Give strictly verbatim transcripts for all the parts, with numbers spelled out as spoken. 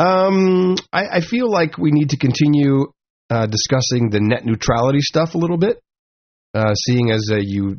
Um, I, I feel like we need to continue uh, discussing the net neutrality stuff a little bit, uh, seeing as uh, you,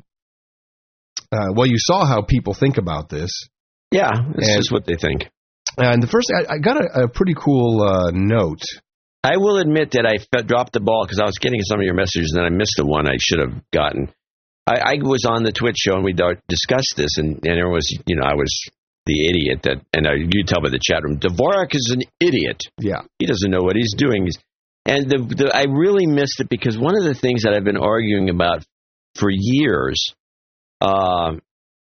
uh, well, you saw how people think about this. Yeah, this and, is what they think. And the first, I, I got a, a pretty cool uh, note. I will admit that I f- dropped the ball because I was getting some of your messages, and then I missed the one I should have gotten. I, I was on the Twitch show, and we discussed this, and, and there was, you know, I was the idiot that, and I, you tell by the chat room, Dvorak is an idiot. Yeah. He doesn't know what he's doing. And the, the, I really missed it because one of the things that I've been arguing about for years uh,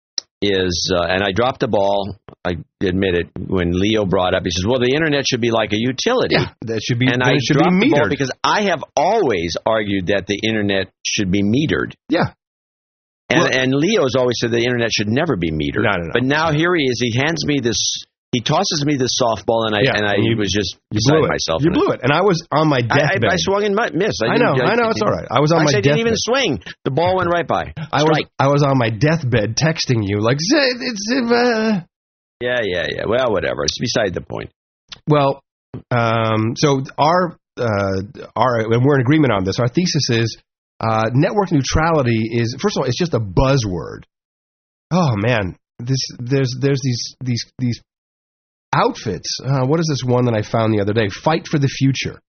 is, uh, and I dropped the ball, I admit it, when Leo brought up, he says, well, the internet should be like a utility. Yeah, that should be, and I should dropped be metered. The ball because I have always argued that the internet should be metered. Yeah. And, well, and Leo's always said the internet should never be metered. No, no, no. But now here he is. He hands me this. He tosses me this softball, and I yeah, and I and you, was just you beside blew it. myself. You blew it. And I was on my deathbed. I, I, I swung and missed. I, I know. I, I know. It's all right. I was on my I deathbed. didn't even swing. The ball went right by. I was. I was on my deathbed texting you like, it's. Uh... Yeah, yeah, yeah. Well, whatever. It's beside the point. Well, um, so our uh, our and we're in agreement on this. Our thesis is. Uh, network neutrality is, first of all, it's just a buzzword. Oh man, this there's there's these these these outfits. Uh, what is this one that I found the other day? Fight for the Future.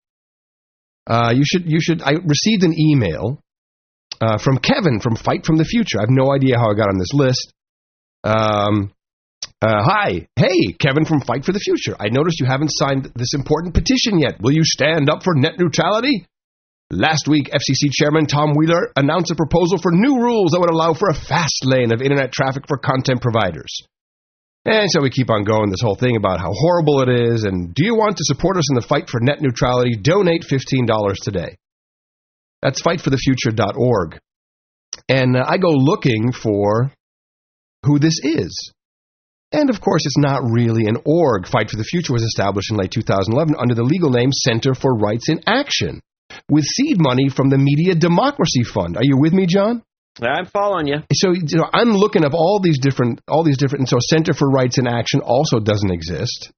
Uh, you should you should. I received an email uh, from Kevin from Fight from the Future. I have no idea how I got on this list. Um, uh, hi, hey, Kevin from Fight for the Future. I noticed you haven't signed this important petition yet. Will you stand up for net neutrality? Last week, F C C Chairman Tom Wheeler announced a proposal for new rules that would allow for a fast lane of internet traffic for content providers. And so we keep on going, this whole thing about how horrible it is, and do you want to support us in the fight for net neutrality? Donate fifteen dollars today. That's fight for the future dot org. And uh, I go looking for who this is. And of course, it's not really an org. Fight for the Future was established in late two thousand eleven under the legal name Center for Rights in Action, with seed money from the Media Democracy Fund. Are you with me, John? I'm following you. So you know, I'm looking up all these different, all these different. And so, Center for Rights in Action also doesn't exist.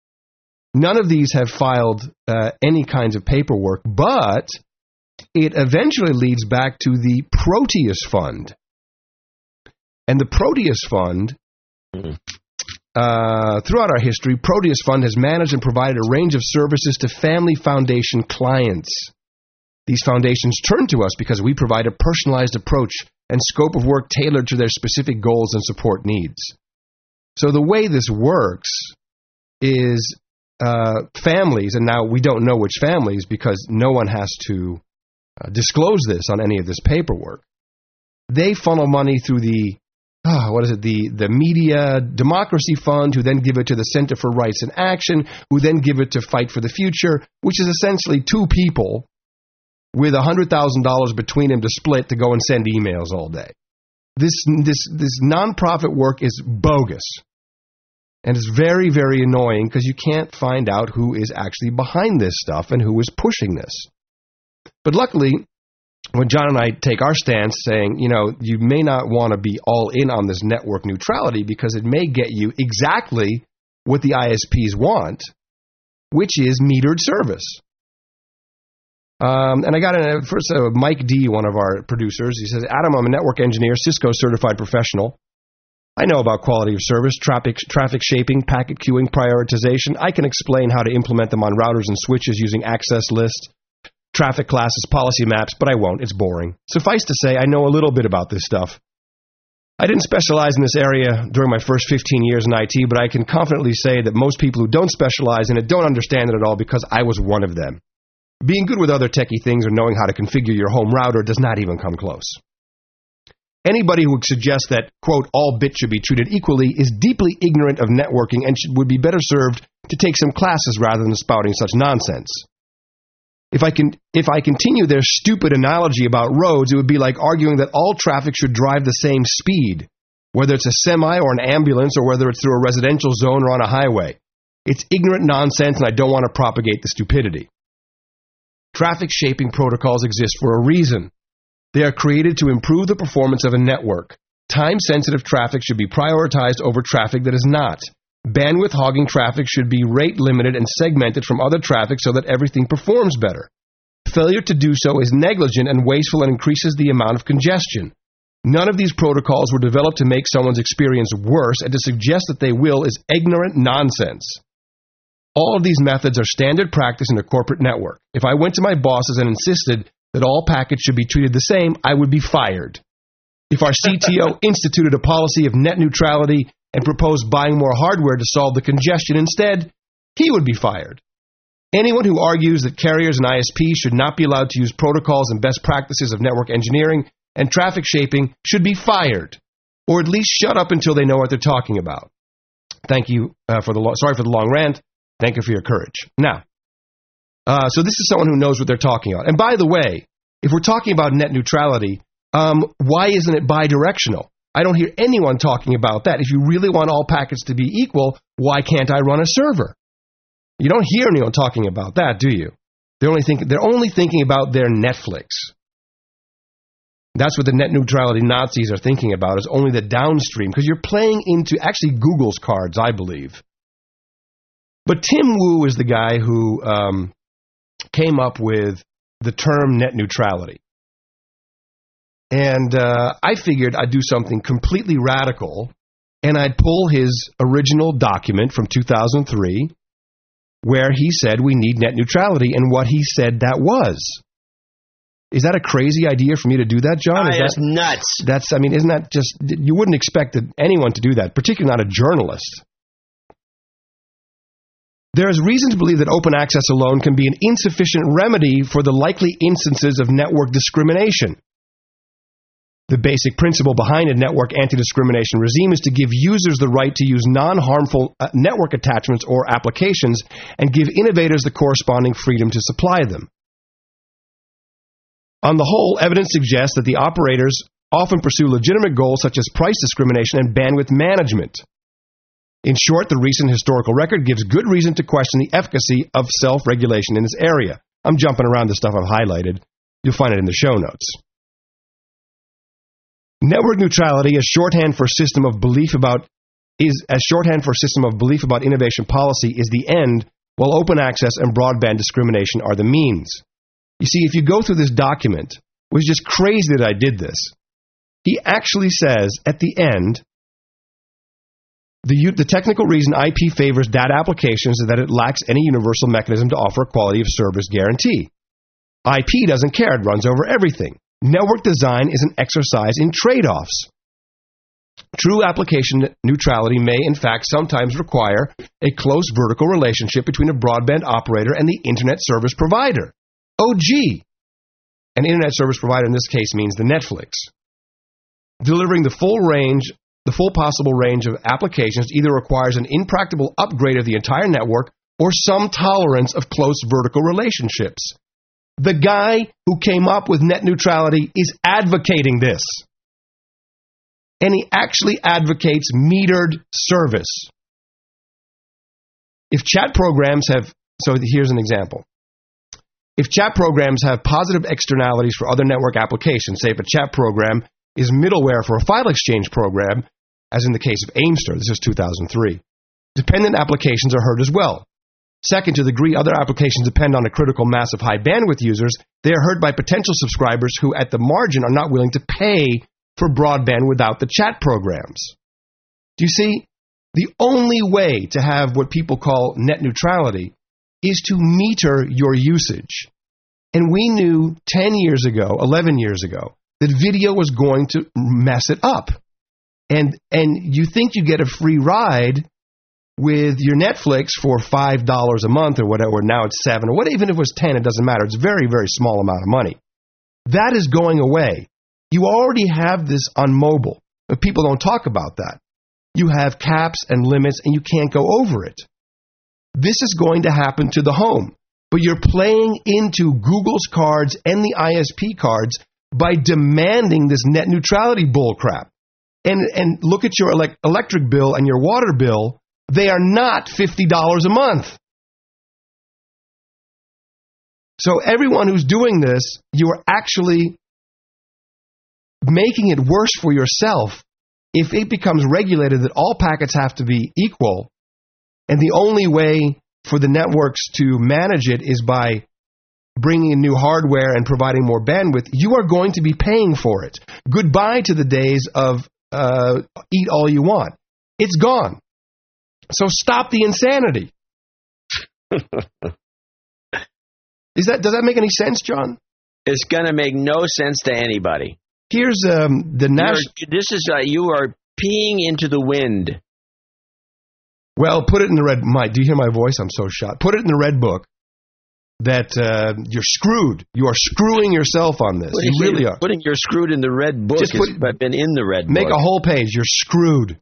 None of these have filed uh, any kinds of paperwork, but it eventually leads back to the Proteus Fund, and the Proteus Fund. Mm-hmm. Uh, throughout our history, Proteus Fund has managed and provided a range of services to family foundation clients. These foundations turn to us because we provide a personalized approach and scope of work tailored to their specific goals and support needs. So the way this works is uh, families, and now we don't know which families because no one has to uh, disclose this on any of this paperwork. They funnel money through the Oh, what is it, the, the Media Democracy Fund, who then give it to the Center for Rights in Action, who then give it to Fight for the Future, which is essentially two people with one hundred thousand dollars between them to split to go and send emails all day. This, this, this nonprofit work is bogus. And it's very, very annoying because you can't find out who is actually behind this stuff and who is pushing this. But luckily, when John and I take our stance saying, you know, you may not want to be all in on this network neutrality because it may get you exactly what the I S Ps want, which is metered service. Um, and I got a, first uh, Mike D, one of our producers. He says, Adam, I'm a network engineer, Cisco certified professional. I know about quality of service, traffic, traffic shaping, packet queuing, prioritization. I can explain how to implement them on routers and switches using access lists, traffic classes, policy maps, but I won't. It's boring. Suffice to say, I know a little bit about this stuff. I didn't specialize in this area during my first fifteen years in I T, but I can confidently say that most people who don't specialize in it don't understand it at all because I was one of them. Being good with other techie things or knowing how to configure your home router does not even come close. Anybody who suggests that, quote, all bits should be treated equally is deeply ignorant of networking and should, would be better served to take some classes rather than spouting such nonsense. If I can, if I continue their stupid analogy about roads, it would be like arguing that all traffic should drive the same speed, whether it's a semi or an ambulance or whether it's through a residential zone or on a highway. It's ignorant nonsense, and I don't want to propagate the stupidity. Traffic shaping protocols exist for a reason. They are created to improve the performance of a network. Time-sensitive traffic should be prioritized over traffic that is not. Bandwidth hogging traffic should be rate limited and segmented from other traffic so that everything performs better. Failure to do so is negligent and wasteful and increases the amount of congestion. None of these protocols were developed to make someone's experience worse, and to suggest that they will is ignorant nonsense. All of these methods are standard practice in a corporate network. If I went to my bosses and insisted that all packets should be treated the same, I would be fired. If our C T O instituted a policy of net neutrality and proposed buying more hardware to solve the congestion instead, he would be fired. Anyone who argues that carriers and I S Ps should not be allowed to use protocols and best practices of network engineering and traffic shaping should be fired, or at least shut up until they know what they're talking about. Thank you uh, for the lo- sorry for the long rant. Thank you for your courage. Now, uh, so this is someone who knows what they're talking about. And by the way, if we're talking about net neutrality, um, why isn't it bidirectional? I don't hear anyone talking about that. If you really want all packets to be equal, why can't I run a server? You don't hear anyone talking about that, do you? They're only thinking, they're only thinking about their Netflix. That's what the net neutrality Nazis are thinking about, is only the downstream, because you're playing into, actually, Google's cards, I believe. But Tim Wu is the guy who um, came up with the term net neutrality. And uh, I figured I'd do something completely radical, and I'd pull his original document from two thousand three, where he said we need net neutrality, and what he said that was. Is that a crazy idea for me to do that, John? Oh, is that's that, nuts. That's, I mean, isn't that just, you wouldn't expect anyone to do that, particularly not a journalist. There is reason to believe that open access alone can be an insufficient remedy for the likely instances of network discrimination. The basic principle behind a network anti-discrimination regime is to give users the right to use non-harmful uh, network attachments or applications and give innovators the corresponding freedom to supply them. On the whole, evidence suggests that the operators often pursue legitimate goals such as price discrimination and bandwidth management. In short, the recent historical record gives good reason to question the efficacy of self-regulation in this area. I'm jumping around the stuff I've highlighted. You'll find it in the show notes. Network neutrality is shorthand for system of belief about is as shorthand for system of belief about innovation policy is the end, while open access and broadband discrimination are the means. You see, if you go through this document, it was just crazy that I did this. He actually says at the end, the, the technical reason I P favors data applications is that it lacks any universal mechanism to offer a quality of service guarantee. I P doesn't care, it runs over everything. Network design is an exercise in trade-offs. True application neutrality may, in fact, sometimes require a close vertical relationship between a broadband operator and the Internet service provider. Oh, gee! An Internet service provider in this case means the Netflix. Delivering the full range, the full possible range of applications either requires an impractical upgrade of the entire network or some tolerance of close vertical relationships. The guy who came up with net neutrality is advocating this. And he actually advocates metered service. If chat programs have, so here's an example. If chat programs have positive externalities for other network applications, say if a chat program is middleware for a file exchange program, as in the case of Aimster, this is two thousand three, dependent applications are heard as well. Second, to the degree other applications depend on a critical mass of high bandwidth users, they are heard by potential subscribers who at the margin are not willing to pay for broadband without the chat programs. Do you see? The only way to have what people call net neutrality is to meter your usage. And we knew ten years ago, eleven years ago, that video was going to mess it up. And and you think you get a free ride with your Netflix for five dollars a month or whatever, now it's seven, or what, even if it was ten, it doesn't matter. It's a very, very small amount of money. That is going away. You already have this on mobile, but people don't talk about that. You have caps and limits, and you can't go over it. This is going to happen to the home, but you're playing into Google's cards and the I S P cards by demanding this net neutrality bullcrap. And, and look at your elect- electric bill and your water bill. They are not fifty dollars a month. So everyone who's doing this, you are actually making it worse for yourself. If it becomes regulated that all packets have to be equal, And the only way for the networks to manage it is by bringing in new hardware and providing more bandwidth. You are going to be paying for it. Goodbye to the days of uh, eat all you want. It's gone. So stop the insanity. Is that, does that make any sense, John? It's going to make no sense to anybody. Here's um, the national... This is, uh, you are peeing into the wind. Well, put it in the red... Mike, do you hear my voice? I'm so shot. Put it in the red book that uh, you're screwed. You are screwing yourself on this. Putting, you really are. Putting you're screwed in the red book Just put, has been in the red make book. Make a whole page. You're screwed.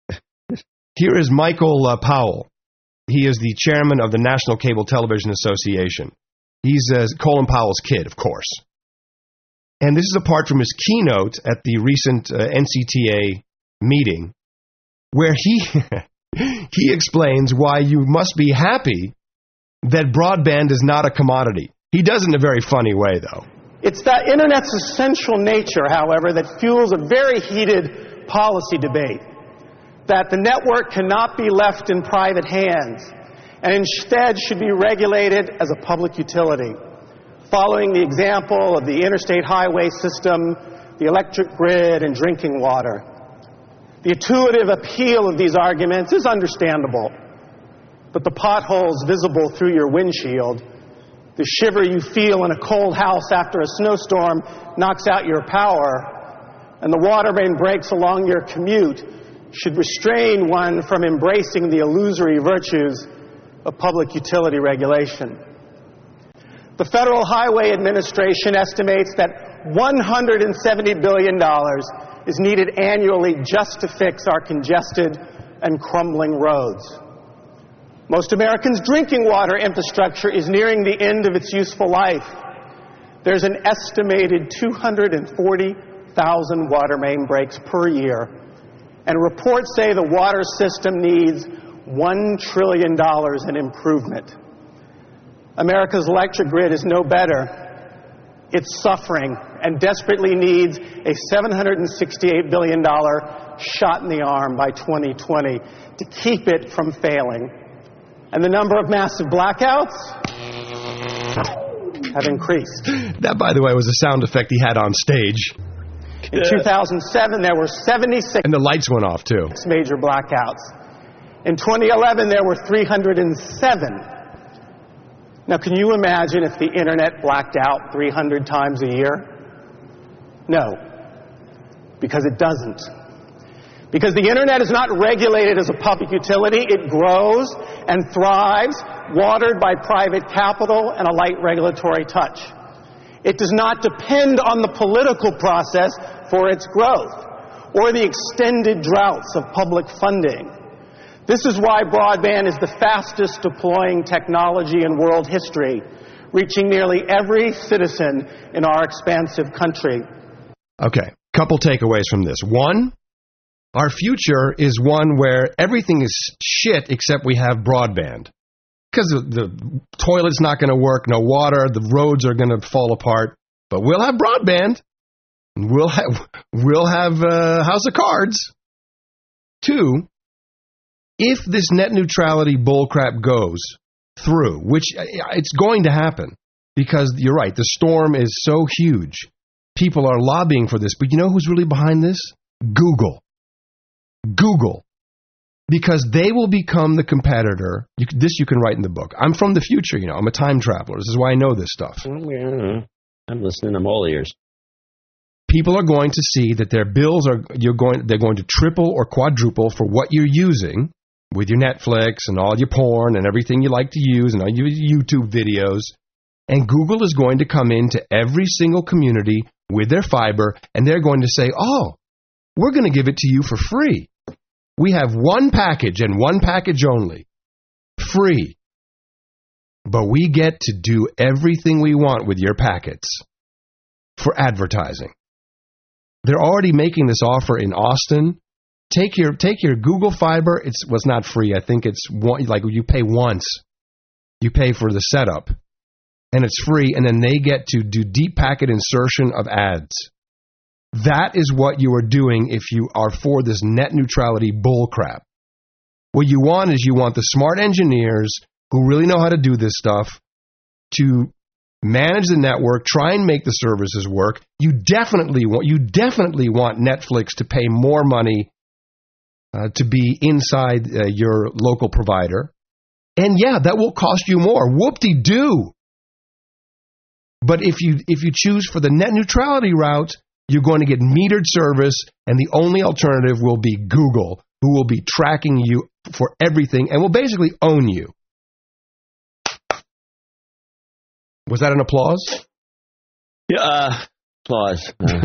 Here is Michael uh, Powell. He is the chairman of the National Cable Television Association. He's uh, Colin Powell's kid, of course. And this is a part from his keynote at the recent uh, N C T A meeting, where he he explains why you must be happy that broadband is not a commodity. He does it in a very funny way, though. It's that Internet's essential nature, however, that fuels a very heated policy debate, that the network cannot be left in private hands and instead should be regulated as a public utility, following the example of the interstate highway system, the electric grid, and drinking water. The intuitive appeal of these arguments is understandable, but the potholes visible through your windshield, the shiver you feel in a cold house after a snowstorm knocks out your power, and the water main breaks along your commute should restrain one from embracing the illusory virtues of public utility regulation. The Federal Highway Administration estimates that one hundred seventy billion dollars is needed annually just to fix our congested and crumbling roads. Most Americans' drinking water infrastructure is nearing the end of its useful life. There's an estimated two hundred forty thousand water main breaks per year, and reports say the water system needs one trillion dollars in improvement. America's electric grid is no better. It's suffering and desperately needs a seven hundred sixty-eight billion dollars shot in the arm by twenty twenty to keep it from failing. And the number of massive blackouts have increased. That, by the way, was a sound effect he had on stage. In two thousand seven, there were seventy-six... And the lights went off, too. ...major blackouts. In twenty eleven, there were three hundred seven. Now, can you imagine if the Internet blacked out three hundred times a year? No, because it doesn't. Because the Internet is not regulated as a public utility. It grows and thrives, watered by private capital and a light regulatory touch. It does not depend on the political process for its growth or the extended droughts of public funding. This is why broadband is the fastest deploying technology in world history, reaching nearly every citizen in our expansive country. Okay, couple takeaways from this. One, our future is one where everything is shit except we have broadband. Because the, the toilet's not going to work, no water, the roads are going to fall apart. But we'll have broadband. We'll have, we'll have uh, House of Cards. Two, if this net neutrality bullcrap goes through, which it's going to happen, because you're right, the storm is so huge. People are lobbying for this. But you know who's really behind this? Google. Google. Because they will become the competitor. You, this you can write in the book. I'm from the future, you know. I'm a time traveler. This is why I know this stuff. I'm listening. I'm all ears. People are going to see that their bills are you're going. They're going to triple or quadruple for what you're using with your Netflix and all your porn and everything you like to use and all your YouTube videos. And Google is going to come into every single community with their fiber, and they're going to say, "Oh, we're going to give it to you for free. We have one package and one package only. Free. But we get to do everything we want with your packets for advertising." They're already making this offer in Austin. Take your take your Google Fiber. It's well, it's not free. I think it's one, like you pay once. You pay for the setup, and it's free. And then they get to do deep packet insertion of ads. That is what you are doing if you are for this net neutrality bullcrap. What you want is you want the smart engineers who really know how to do this stuff to manage the network, try and make the services work. You definitely want you definitely want Netflix to pay more money uh, to be inside uh, your local provider. And yeah, that will cost you more. Whoop-de-doo. But if you if you choose for the net neutrality route, you're going to get metered service, and the only alternative will be Google, who will be tracking you for everything and will basically own you. Was that an applause? Yeah, uh, applause. Uh,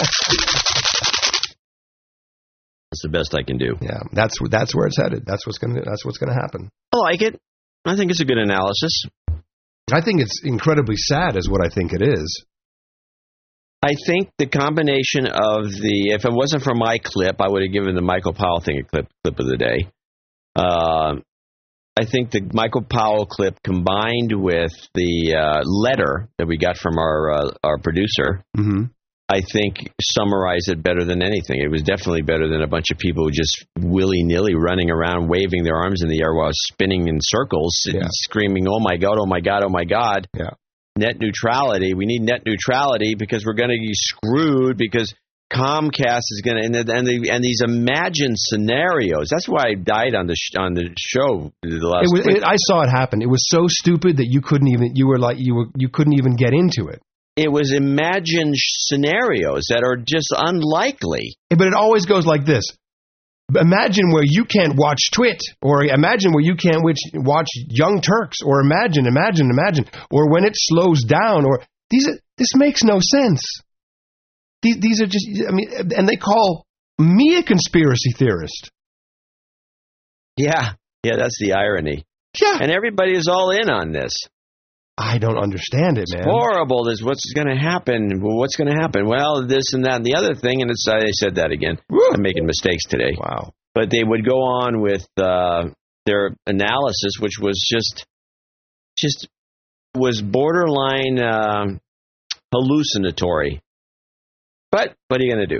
that's the best I can do. Yeah, that's that's where it's headed. That's what's gonna that's what's gonna happen. I like it. I think it's a good analysis. I think it's incredibly sad, is what I think it is. I think the combination of the, if it wasn't for my clip, I would have given the Michael Powell thing a clip clip of the day. Uh, I think the Michael Powell clip combined with the uh, letter that we got from our uh, our producer, mm-hmm. I think summarized it better than anything. It was definitely better than a bunch of people just willy-nilly running around waving their arms in the air while spinning in circles, yeah. and screaming, oh my God, oh my God, oh my God. Yeah. Net neutrality. We need net neutrality because we're going to be screwed because Comcast is going to, and the, and, the, and these imagined scenarios. That's why I died on the sh- on the show the last it was, week. it, I saw it happen. It was so stupid that you couldn't even you were like you were you couldn't even get into it. It was imagined scenarios that are just unlikely. But it always goes like this. Imagine where you can't watch Twit, or imagine where you can't watch Young Turks, or imagine, imagine, imagine, or when it slows down, or these. Are, this makes no sense. These, these are just, I mean, and they call me a conspiracy theorist. Yeah, yeah, that's the irony. Yeah, and everybody is all in on this. I don't understand it, man. It's horrible. This what's going to happen. Well, what's going to happen? Well, this and that and the other thing. And it's I said that again. Woo. I'm making mistakes today. Wow. But they would go on with uh, their analysis, which was just, just was borderline uh, hallucinatory. But what are you going to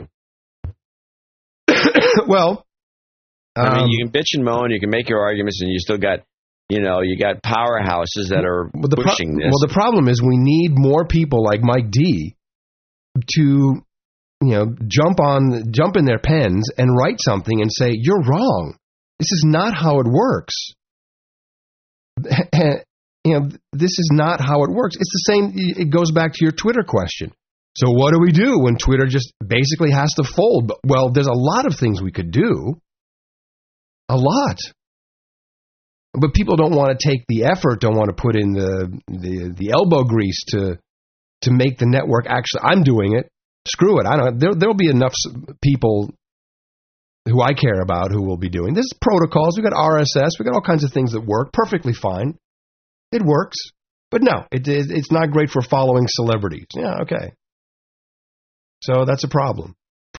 do? Well, I um, mean, you can bitch and moan, you can make your arguments, and you still got. You know, you got powerhouses that are well, the pushing pro- this. Well, the problem is we need more people like Mike D to, you know, jump on, jump in their pens and write something and say, you're wrong. This is not how it works. You know, this is not how it works. It's the same, it goes back to your Twitter question. So what do we do when Twitter just basically has to fold? Well, there's a lot of things we could do. A lot. But people don't want to take the effort, don't want to put in the, the the elbow grease to to make the network actually. I'm doing it. Screw it. I don't. There there'll be enough people who I care about who will be doing this. Protocols. We got R S S. We got all kinds of things that work perfectly fine. It works, but no, it, it it's not great for following celebrities. Yeah, okay. So that's a problem.